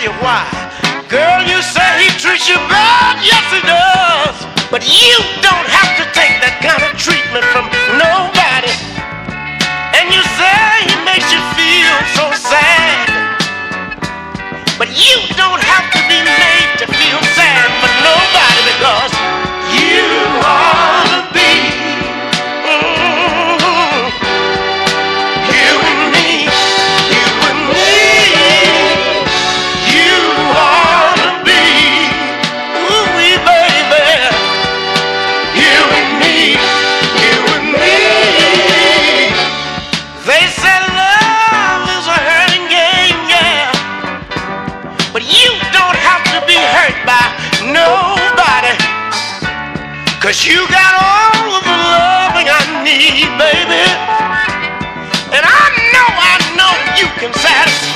you why. Girl, you say he treats you bad, yes he does. But you don't have to take that kind of treatment from nobody. And you say he makes you feel so sad. But you don't have to be made to feel sad for nobody, because you ought to be you and me, you and me. You ought to be, ooh-wee, baby. You and me, you and me. They say love is a hurting game, yeah. But you don't have to be hurt by nobody, 'cause you got all of the loving I need, baby. And I know you can satisfy